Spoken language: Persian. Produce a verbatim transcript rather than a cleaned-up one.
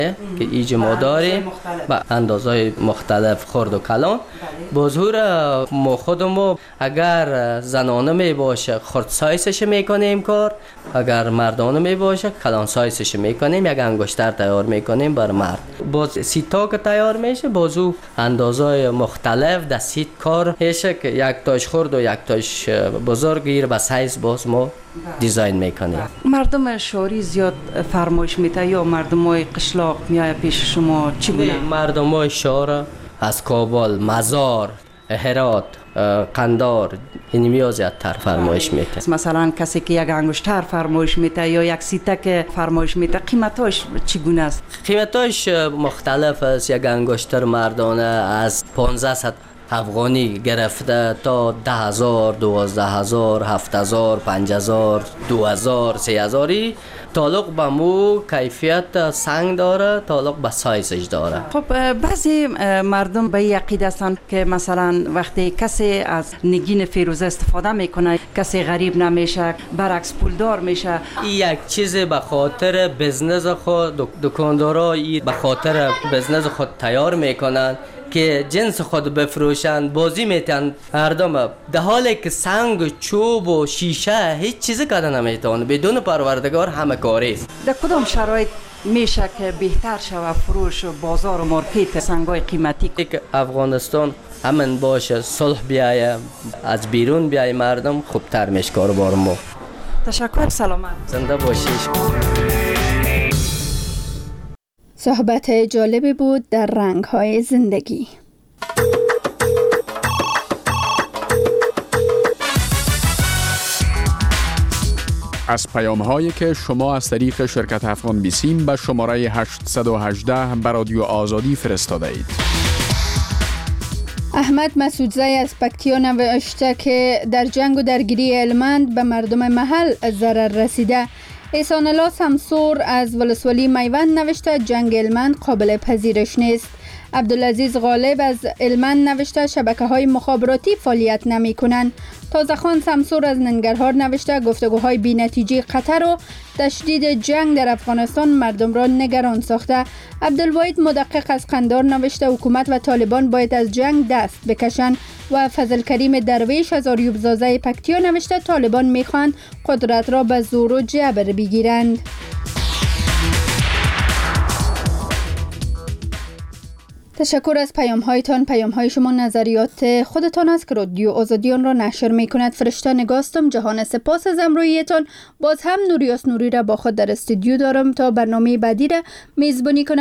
که ایج ما داریم با اندازهای مختلف خرد و کلان. با ظهور ما خودمو اگر زنانه می باشه خرد سایزش میکنیم کار، اگر مردانه می باشه کلان سایزش میکنیم، یک انگشتر تیار میکنیم بر مرد. باز سیتا که تیار میشه بازو اندازهای مختلف در سیت کار میشه که یک تاش خرد و یک تاش بزرگ گیر به سایز باز ما دیزاین میکنیم. مردم شهری زیاد فرمایش میته یا مردم های قشلاق میای پیش شما چگونه؟ مردم های شهر از کابل، مزار، هرات، قندار این میاد زیادتر فرمایش میته. مثلا کسی که یک انگشتر فرمایش میته یا یک سیتک فرمایش میته قیمتاش چگونه است؟ قیمتاش مختلف است. یک انگشتر مردانه از پانزده افغانی گرفته تا ده هزار، دوازده هزار، هفت هزار، پنج هزار، دو هزار، سه هزاری تعلق به مو کیفیت سنگ داره، تعلق به سایزش داره. خب بعضی مردم به این عقیده هستند که مثلا وقتی کسی از نگین فیروزه استفاده میکنه کسی غریب نمیشه، برعکس پولدار میشه. این یک چیز به خاطر بزنس خود دکاندارا به خاطر بزنس خود تیار میکنن که جنس خود بفروشن، بازی میتن مردم، در حالی که سنگ، چوب و شیشه هیچ چیزی کده نمیتونه، بدون پروردگار همه کاری است. در کدام شرایط میشه که بهتر شود فروش و بازار و مارکت سنگای قیمتی؟ که افغانستان امن باشه، صلح بیایه، از بیرون بیایه مردم، خوبتر میشه کاروبار ما. تشکر، سلامت. زنده باشیش. صحبت جالبی بود در رنگ‌های زندگی. از پیام‌هایی که شما از طریق شرکت افغان بیسیم به شماره هشت یک هشت به رادیو آزادی فرستاده اید. احمد مسعودزی از پکتیا نوشته که در جنگ و درگیری هلمند به مردم محل ضرر رسیده. احسان الله سمسور از ولسوالی میوند نوشته جنگ هلمند قابل پذیرش نیست. عبدالعزیز غالب از هلمند نوشته شبکه های مخابراتی فعالیت نمی کنند. تازه‌خان سمسور از ننگرهار نوشته گفتگوهای بی نتیجه قطر و تشدید جنگ در افغانستان مردم را نگران ساخته. عبدالواحد مدقق از قندار نوشته حکومت و طالبان باید از جنگ دست بکشند. و فضل کریم درویش از آریوب زازه پکتیا نوشته طالبان میخوان قدرت را به زور و جبر بگیرند. تشکر از پیام هایتان. پیام های شما نظریات خودتان است که رادیو آزادیان را نشر می کند. فرشته نگاستم. جهان سپاس از امرویتان. باز هم نوریاس نوری را با خود در استودیو دارم تا برنامه بعدی را میزبانی کنم.